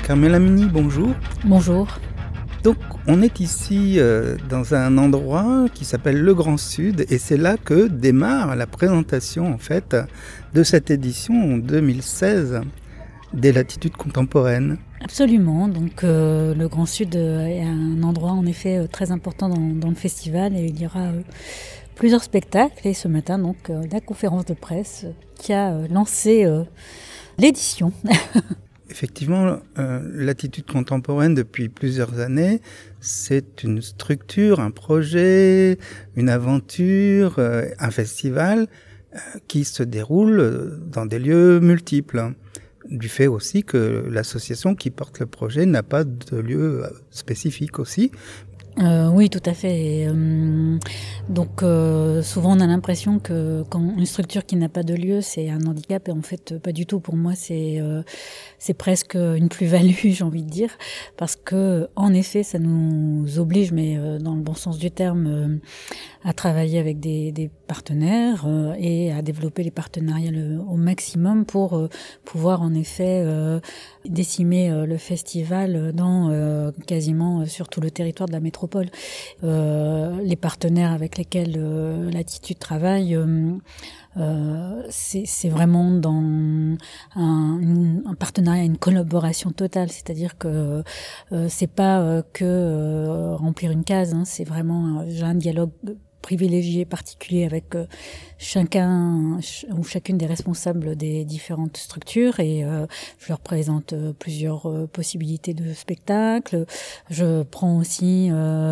Carmela Muni, bonjour. Bonjour. Donc, on est ici dans un endroit qui s'appelle le Grand Sud et c'est là que démarre la présentation en fait de cette édition en 2016 des Latitudes contemporaines. Absolument. Donc, le Grand Sud est un endroit en effet très important dans le festival et il y aura plusieurs spectacles. Et ce matin, donc, la conférence de presse qui a lancé l'édition. Effectivement, Latitude contemporaine, depuis plusieurs années, c'est une structure, un projet, une aventure, un festival qui se déroule dans des lieux multiples. Du fait aussi que l'association qui porte le projet n'a pas de lieu spécifique aussi. Oui, tout à fait. Et, donc, souvent on a l'impression que quand une structure qui n'a pas de lieu, c'est un handicap. Et en fait, pas du tout. Pour moi, c'est presque une plus-value, j'ai envie de dire, parce que en effet, ça nous oblige, mais dans le bon sens du terme, à travailler avec des partenaires et à développer les partenariats au maximum pour pouvoir en effet décimer le festival dans quasiment sur tout le territoire de la métropole. Les partenaires avec lesquels Latitude travaille, c'est vraiment dans un partenariat, une collaboration totale. C'est-à-dire que c'est pas que remplir une case, hein, c'est vraiment j'ai un dialogue privilégié, particulier avec chacun ou chacune des responsables des différentes structures et je leur présente plusieurs possibilités de spectacles. Je prends aussi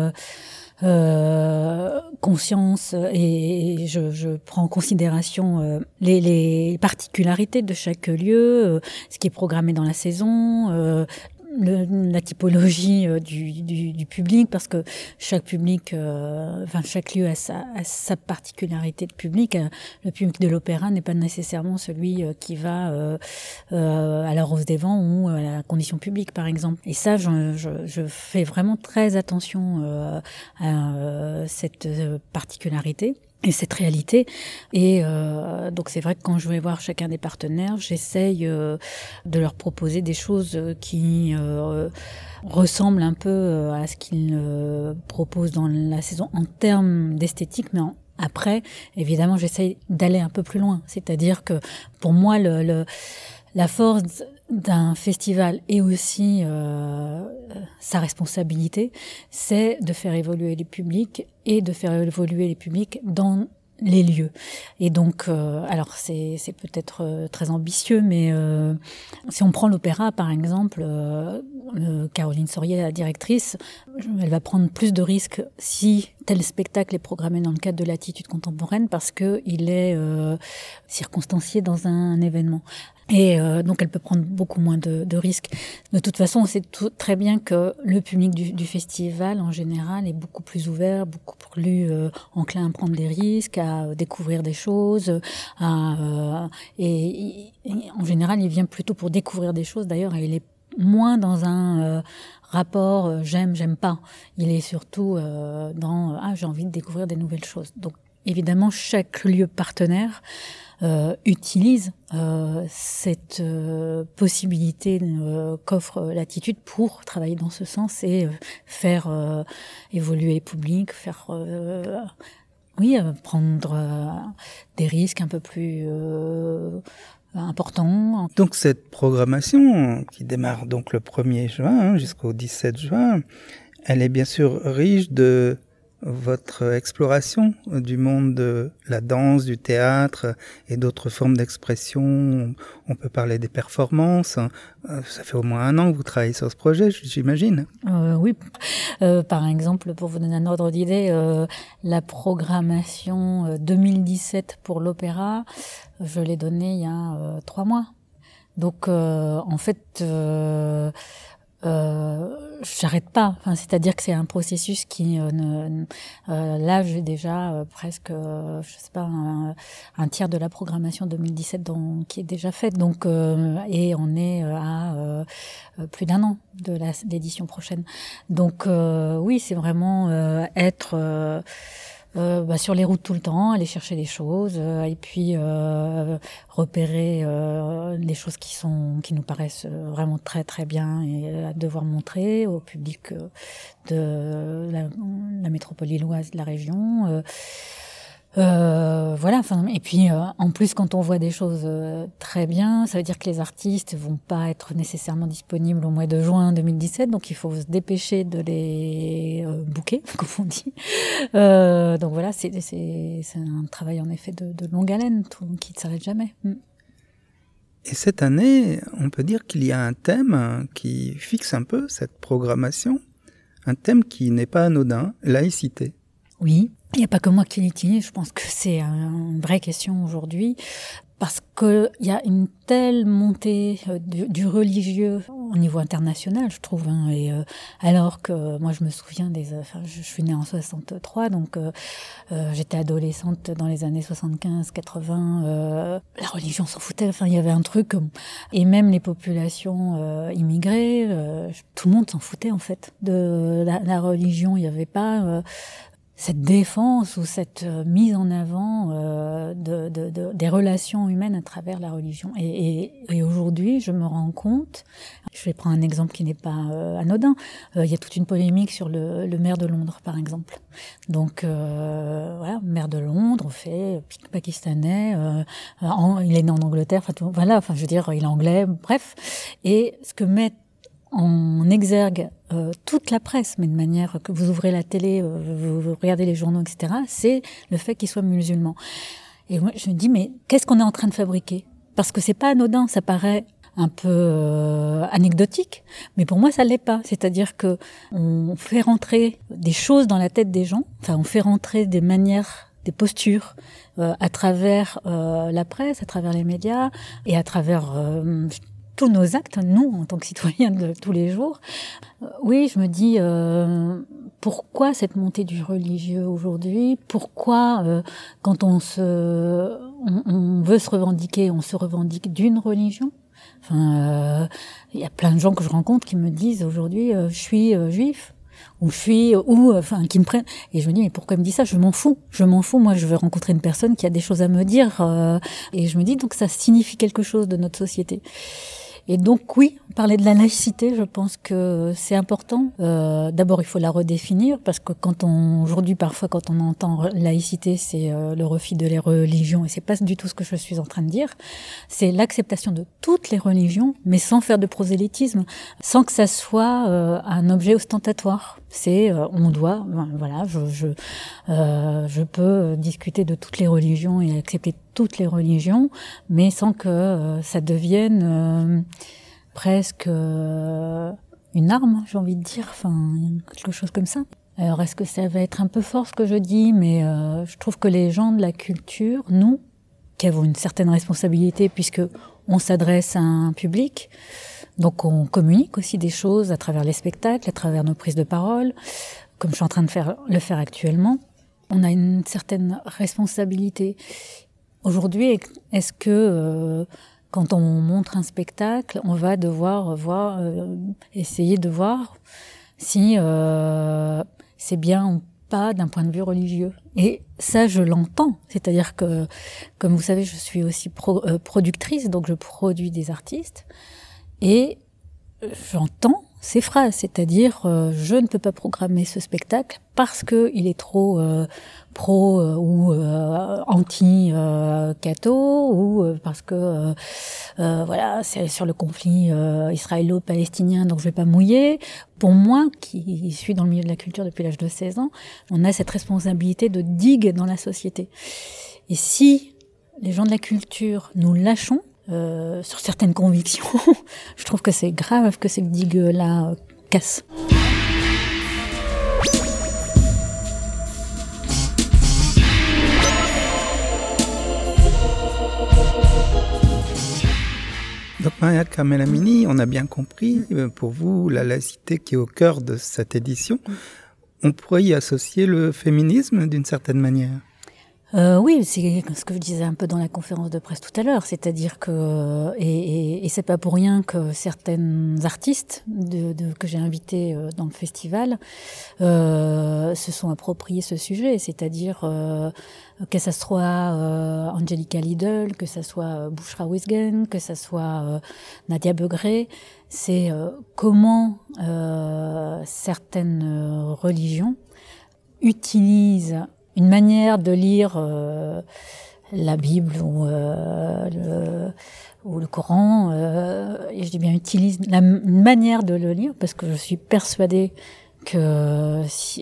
conscience et je prends en considération les particularités de chaque lieu, ce qui est programmé dans la saison, la typologie du public, parce que chaque public, chaque lieu a sa particularité de public. Le public de l'opéra n'est pas nécessairement celui qui va à la Rose des Vents ou à la Condition publique, par exemple. Et ça, je fais vraiment très attention à cette particularité et cette réalité. Et donc c'est vrai que quand je vais voir chacun des partenaires, j'essaye de leur proposer des choses qui ressemblent un peu à ce qu'ils proposent dans la saison en termes d'esthétique, mais après, évidemment, j'essaye d'aller un peu plus loin. C'est-à-dire que pour moi, la force d'un festival et aussi sa responsabilité, c'est de faire évoluer les publics et de faire évoluer les publics dans les lieux. Et donc, alors c'est peut-être très ambitieux, mais si on prend l'opéra par exemple, Caroline Saurier, la directrice, elle va prendre plus de risques si tel spectacle est programmé dans le cadre de Latitude contemporaine parce que il est circonstancié dans un événement. Et donc elle peut prendre beaucoup moins de risques. De toute façon, on sait très bien que le public du festival en général est beaucoup plus ouvert, beaucoup plus enclin à prendre des risques, à découvrir des choses, et en général il vient plutôt pour découvrir des choses d'ailleurs, et il est moins dans un rapport j'aime pas. Il est surtout dans j'ai envie de découvrir des nouvelles choses. Donc évidemment chaque lieu partenaire utilise cette possibilité qu'offre Latitude pour travailler dans ce sens et faire évoluer les publics, faire prendre des risques un peu plus importants. Donc cette programmation qui démarre donc le 1er juin jusqu'au 17 juin, elle est bien sûr riche de votre exploration du monde de la danse, du théâtre et d'autres formes d'expression. On peut parler des performances. Ça fait au moins 1 an que vous travaillez sur ce projet, j'imagine. Oui. Par exemple, pour vous donner un ordre d'idée, la programmation 2017 pour l'opéra, je l'ai donnée il y a 3 mois. Donc, en fait... j'arrête pas. Enfin, c'est-à-dire que c'est un processus qui là j'ai déjà presque je sais pas un tiers de la programmation 2017 qui est déjà faite. Donc et on est à plus d'1 an de l'édition prochaine. Donc oui, c'est vraiment être sur les routes tout le temps, aller chercher des choses, et puis repérer les choses qui nous paraissent vraiment très très bien et à devoir montrer au public de la métropole lilloise, de la région. Et puis en plus quand on voit des choses très bien, ça veut dire que les artistes vont pas être nécessairement disponibles au mois de juin 2017, donc il faut se dépêcher de les booker, comme on dit. Donc voilà, c'est un travail en effet de longue haleine, qui ne s'arrête jamais. Et cette année, on peut dire qu'il y a un thème qui fixe un peu cette programmation, un thème qui n'est pas anodin, laïcité. Oui, il n'y a pas que moi qui l'utilise, je pense que c'est une vraie question aujourd'hui, parce qu'il y a une telle montée du religieux au niveau international, je trouve, et alors que moi je me souviens je suis née en 63, donc j'étais adolescente dans les années 75-80, la religion s'en foutait, il y avait un truc, et même les populations immigrées, tout le monde s'en foutait en fait de la religion, il n'y avait pas cette défense ou cette mise en avant des relations humaines à travers la religion. Et aujourd'hui, je me rends compte, je vais prendre un exemple qui n'est pas anodin, il y a toute une polémique sur le maire de Londres, par exemple. Donc, maire de Londres, pakistanais, il est né en Angleterre, je veux dire, il est anglais, bref. Et ce que met en exergue toute la presse, mais de manière que vous ouvrez la télé, vous regardez les journaux, etc., c'est le fait qu'il soit musulman. Et moi, je me dis, mais qu'est-ce qu'on est en train de fabriquer ? Parce que c'est pas anodin, ça paraît un peu anecdotique, mais pour moi, ça l'est pas. C'est-à-dire que on fait rentrer des choses dans la tête des gens, on fait rentrer des manières, des postures à travers la presse, à travers les médias et à travers tous nos actes, nous, en tant que citoyens de tous les jours. Oui, je me dis, pourquoi cette montée du religieux aujourd'hui ? Pourquoi, quand on veut se revendiquer, on se revendique d'une religion ? Il y a plein de gens que je rencontre qui me disent aujourd'hui, je suis juif. Ou qui me prennent, et je me dis, mais pourquoi il me dit ça? Je m'en fous, moi je veux rencontrer une personne qui a des choses à me dire, et je me dis, donc ça signifie quelque chose de notre société. Et donc oui, parler de la laïcité, je pense que c'est important. D'abord, il faut la redéfinir, parce que aujourd'hui, parfois, quand on entend laïcité, c'est le refus de les religions, et c'est pas du tout ce que je suis en train de dire. C'est l'acceptation de toutes les religions, mais sans faire de prosélytisme, sans que ça soit un objet ostentatoire. C'est on doit, je peux discuter de toutes les religions et accepter toutes les religions, mais sans que ça devienne presque une arme, j'ai envie de dire, quelque chose comme ça. Alors est-ce que ça va être un peu fort ce que je dis, mais je trouve que les gens de la culture, nous, qui avons une certaine responsabilité puisque on s'adresse à un public, donc on communique aussi des choses à travers les spectacles, à travers nos prises de parole, comme je suis en train de le faire actuellement. On a une certaine responsabilité. Aujourd'hui, est-ce que quand on montre un spectacle, on va devoir essayer de voir si c'est bien ou pas d'un point de vue religieux? Et ça, je l'entends. C'est-à-dire que, comme vous savez, je suis aussi productrice, donc je produis des artistes. Et j'entends ces phrases, c'est-à-dire je ne peux pas programmer ce spectacle parce que il est trop pro ou anti-catho ou parce que c'est sur le conflit israélo-palestinien, donc je vais pas mouiller. Pour moi, qui suis dans le milieu de la culture depuis l'âge de 16 ans, on a cette responsabilité de digue dans la société. Et si les gens de la culture nous lâchons sur certaines convictions, je trouve que c'est grave que ces digues-là cassent. Donc Maria Carmel-Amini, on a bien compris, pour vous, la laïcité qui est au cœur de cette édition, on pourrait y associer le féminisme d'une certaine manière? Oui, c'est ce que je disais un peu dans la conférence de presse tout à l'heure, c'est-à-dire que et c'est pas pour rien que certaines artistes que j'ai invitées dans le festival se sont appropriés ce sujet, c'est-à-dire que ça soit Angelica Lidl, que ça soit Bouchra Wisgen, que ça soit Nadia Begré, c'est comment certaines religions utilisent une manière de lire la Bible ou le Coran, et je dis bien utilise une manière de le lire, parce que je suis persuadée que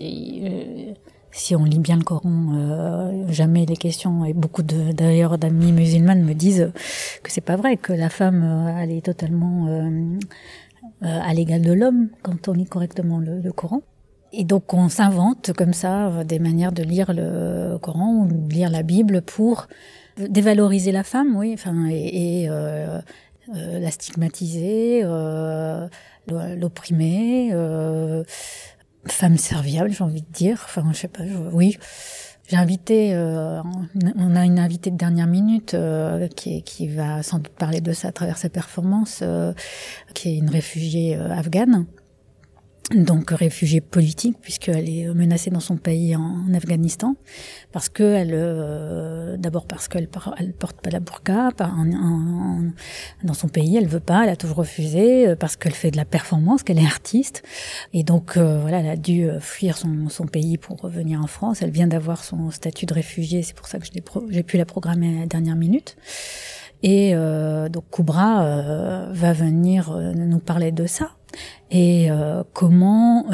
si on lit bien le Coran, jamais les questions, et beaucoup d'ailleurs d'amis musulmanes me disent que c'est pas vrai, que la femme elle est totalement à l'égal de l'homme quand on lit correctement le Coran. Et donc on s'invente comme ça des manières de lire le Coran ou de lire la Bible pour dévaloriser la femme, oui, enfin et la stigmatiser, l'opprimer, femme serviable, j'ai envie de dire. Enfin, je sais pas, oui. J'ai invité, on a une invitée de dernière minute qui va sans doute parler de ça à travers sa performance, qui est une réfugiée afghane. Donc réfugiée politique, puisqu'elle est menacée dans son pays en Afghanistan, parce que d'abord parce qu'elle porte pas la burqa, dans son pays elle veut pas, elle a toujours refusé, parce qu'elle fait de la performance, qu'elle est artiste, et donc voilà, elle a dû fuir son pays pour revenir en France. Elle vient d'avoir son statut de réfugiée, c'est pour ça que j'ai pu la programmer à la dernière minute. Et donc Koubra va venir nous parler de ça. Et comment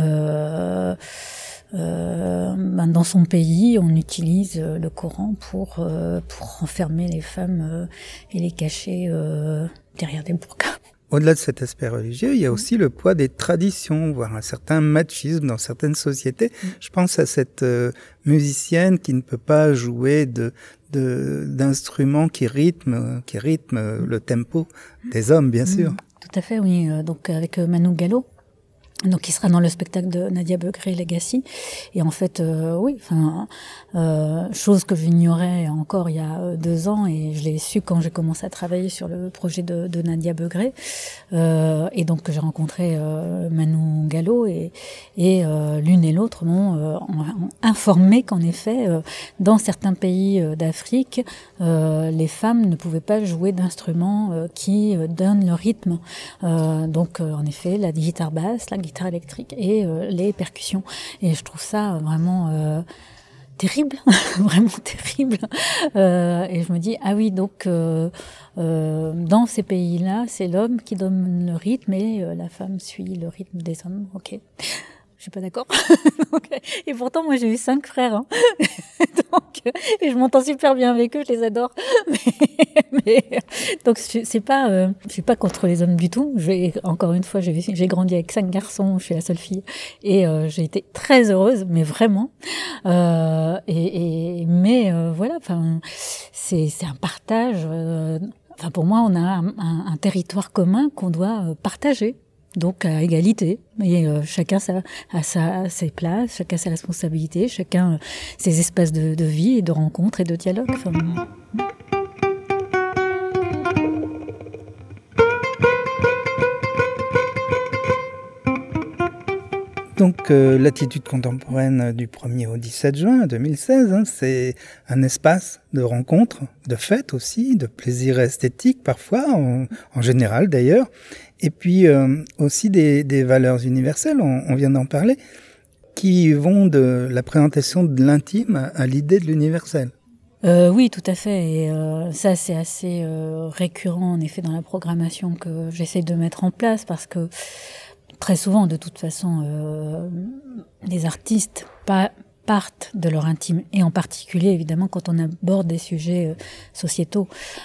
dans son pays on utilise le Coran pour enfermer les femmes et les cacher derrière des burqas. Au-delà de cet aspect religieux, il y a aussi le poids des traditions, voire un certain machisme dans certaines sociétés. Je pense à cette musicienne qui ne peut pas jouer d'instruments qui rythment le tempo des hommes, bien sûr. Tout à fait, oui. Donc avec Manu Gallo, donc qui sera dans le spectacle de Nadia Begré Legacy. Et en fait, oui, enfin, chose que j'ignorais encore il y a 2 ans, et je l'ai su quand j'ai commencé à travailler sur le projet de Nadia Begré. Et donc j'ai rencontré Manu Gallo, et l'une et l'autre m'ont informé qu'en effet, dans certains pays d'Afrique, les femmes ne pouvaient pas jouer d'instruments qui donnent le rythme. Donc en effet, la guitare basse, la guitare électrique et les percussions. Et je trouve ça vraiment terrible, vraiment terrible. Et je me dis, ah oui, donc dans ces pays-là, c'est l'homme qui donne le rythme et la femme suit le rythme des hommes. Ok. Je suis pas d'accord. Et pourtant, moi, j'ai eu 5 frères. Hein. Donc, et je m'entends super bien avec eux, je les adore. Donc, je suis pas contre les hommes du tout. Encore une fois, j'ai grandi avec 5 garçons, je suis la seule fille. Et j'ai été très heureuse, mais vraiment. Voilà, enfin, c'est un partage. Enfin, pour moi, on a un territoire commun qu'on doit partager. Donc à égalité, et chacun a ses places, chacun sa responsabilité, chacun ses espaces de vie et de rencontre et de dialogue. Enfin, Donc l'attitude contemporaine du 1er au 17 juin 2016, c'est un espace de rencontre, de fête aussi, de plaisir esthétique parfois, en général d'ailleurs, et puis aussi des valeurs universelles, on vient d'en parler, qui vont de la présentation de l'intime à l'idée de l'universel. Oui, tout à fait. Et ça, c'est assez récurrent en effet dans la programmation que j'essaie de mettre en place, parce que très souvent, de toute façon, les artistes partent de leur intime, et en particulier, évidemment, quand on aborde des sujets sociétaux.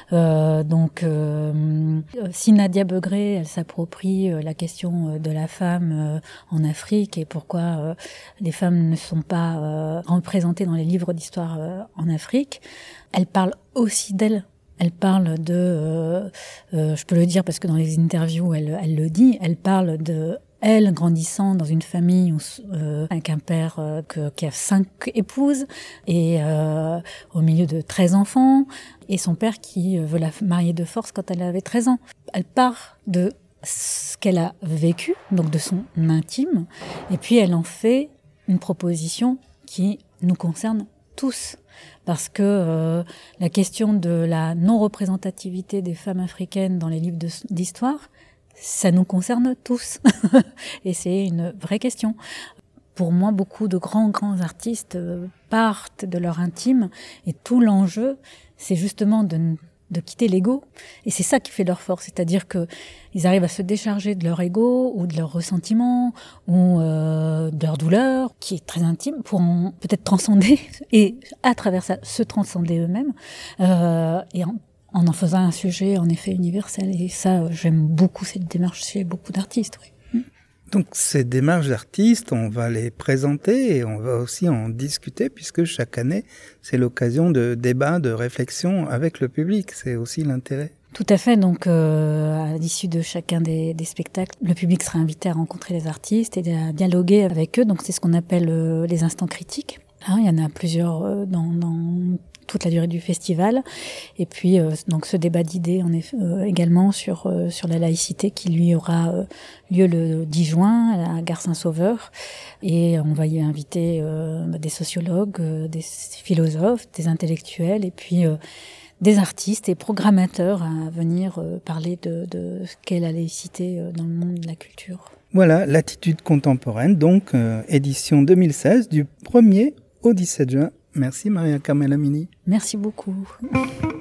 Si Nadia Begré, elle s'approprie la question de la femme en Afrique, et pourquoi les femmes ne sont pas représentées dans les livres d'histoire en Afrique, elle parle aussi d'elle. Elle parle de, je peux le dire parce que dans les interviews, elle le dit, elle parle de elle, grandissant dans une famille avec un père qui a 5 épouses et au milieu de 13 enfants, et son père qui veut la marier de force quand elle avait 13 ans. Elle part de ce qu'elle a vécu, donc de son intime, et puis elle en fait une proposition qui nous concerne tous. Parce que la question de la non-représentativité des femmes africaines dans les livres d'histoire, ça nous concerne tous. Et c'est une vraie question. Pour moi, beaucoup de grands artistes partent de leur intime, et tout l'enjeu, c'est justement de quitter l'ego. Et c'est ça qui fait leur force. C'est-à-dire qu'ils arrivent à se décharger de leur ego, ou de leur ressentiment, ou de leur douleur, qui est très intime, pour peut-être transcender, et à travers ça, se transcender eux-mêmes, et en faisant un sujet, en effet, universel. Et ça, j'aime beaucoup cette démarche chez beaucoup d'artistes, oui. Donc ces démarches d'artistes, on va les présenter et on va aussi en discuter, puisque chaque année, c'est l'occasion de débats, de réflexions avec le public. C'est aussi l'intérêt. Tout à fait. Donc, à l'issue de chacun des spectacles, le public sera invité à rencontrer les artistes et à dialoguer avec eux. Donc, c'est ce qu'on appelle les instants critiques. Hein, il y en a plusieurs dans toute la durée du festival. Et puis, donc, ce débat d'idées, également sur la laïcité qui lui aura lieu le 10 juin à la Gare Saint-Sauveur. Et on va y inviter des sociologues, des philosophes, des intellectuels, et puis des artistes et programmateurs à venir parler de ce qu'est la laïcité dans le monde de la culture. Voilà, l'attitude contemporaine, donc édition 2016 du 1er au 17 juin. Merci Maria Carmel Amini. Merci beaucoup.